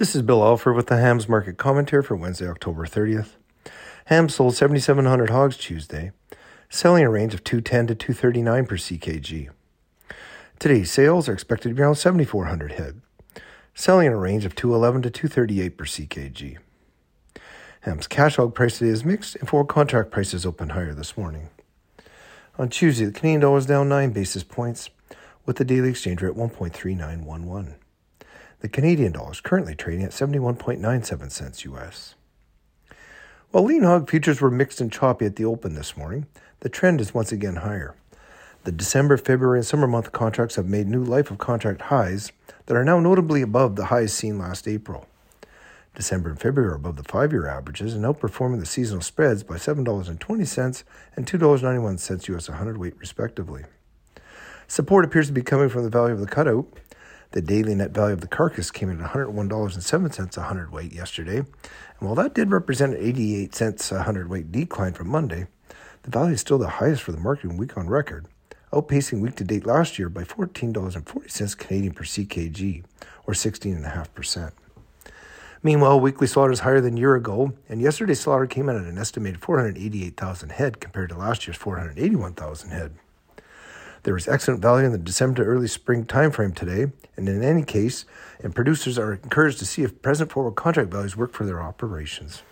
This is Bill Alford with the Hams Market Commentary for Wednesday, October 30th. Hams sold 7,700 hogs Tuesday, selling a range of 210 to 239 per CKG. Today's sales are expected to be around 7,400 head, selling in a range of 211 to 238 per CKG. Hams cash hog price today is mixed, and forward contract prices opened higher this morning. On Tuesday, the Canadian dollar was down 9 basis points, with the daily exchange rate at 1.3911. The Canadian dollar is currently trading at 71.97 cents U.S. While lean hog futures were mixed and choppy at the open this morning, the trend is once again higher. The December, February, and summer month contracts have made new life of contract highs that are now notably above the highs seen last April. December and February are above the 5-year averages and outperforming the seasonal spreads by $7.20 and $2.91 U.S. a hundredweight, respectively. Support appears to be coming from the value of the cutout. The daily net value of the carcass came in at $101.07 a hundredweight yesterday, and while that did represent an 88 cents a hundredweight decline from Monday, the value is still the highest for the market week on record, outpacing week-to-date last year by $14.40 Canadian per CKG, or 16.5%. Meanwhile, weekly slaughter is higher than a year ago, and yesterday's slaughter came in at an estimated 488,000 head compared to last year's 481,000 head. There is excellent value in the December to early spring timeframe today, and in any case, producers are encouraged to see if present forward contract values work for their operations.